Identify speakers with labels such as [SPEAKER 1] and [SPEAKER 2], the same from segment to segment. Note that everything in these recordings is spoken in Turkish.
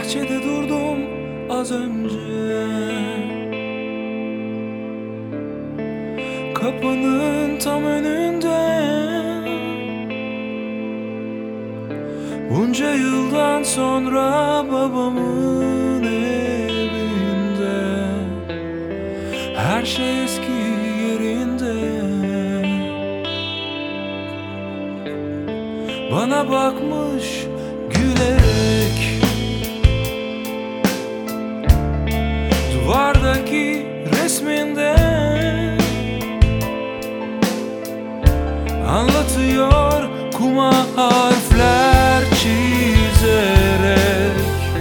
[SPEAKER 1] Bahçede durdum az önce, kapının tam önünde. Bunca yıldan sonra babamın evinde, her şey eski yerinde. Bana bakmış gülerek, duvardaki resminde anlatıyor kuma harfler çizerek.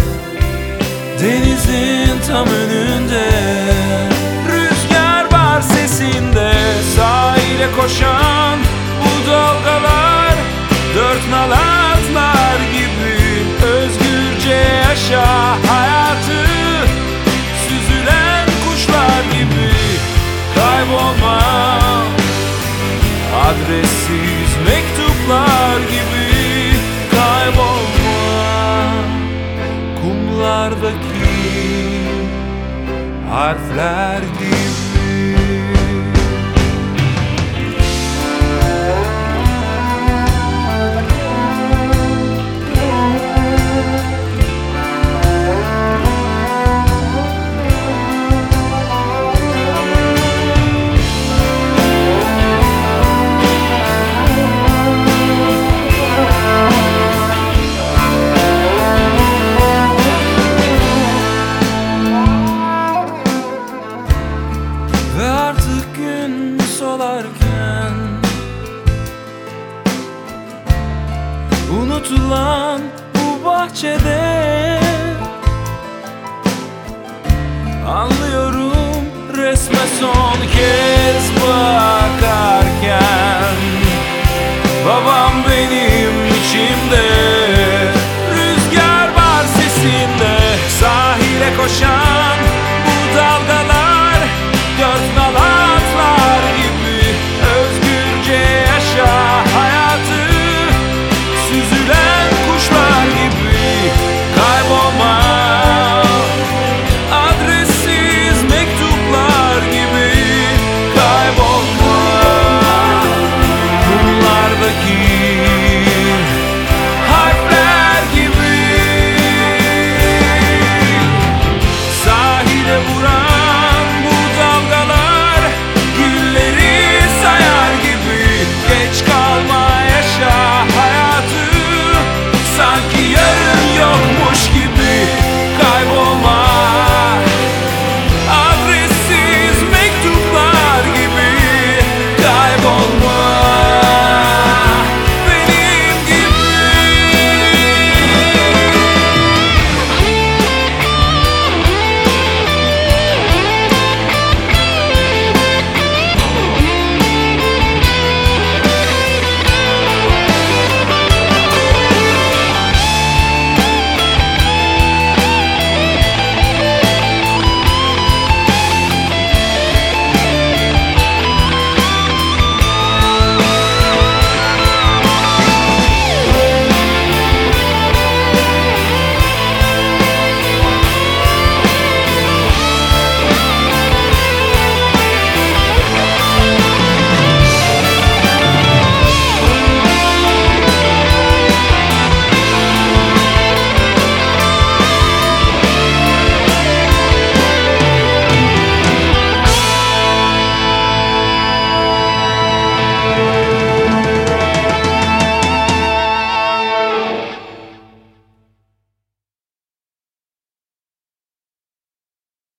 [SPEAKER 1] Denizin tam önünde, rüzgar var sesinde. Sahile koşan bu dalgalar, dört nal atlar gibi özgürce yaşa hayatı. Süzülen kuşlar gibi kaybolma, adressiz mektuplar gibi kaybolma, kumlardaki harfler gibi. Ve artık gün solarken unutulan bu bahçede anlıyorum resme son kez bakarken. Babam benim içimde, rüzgar var sesinde. Sahile koşan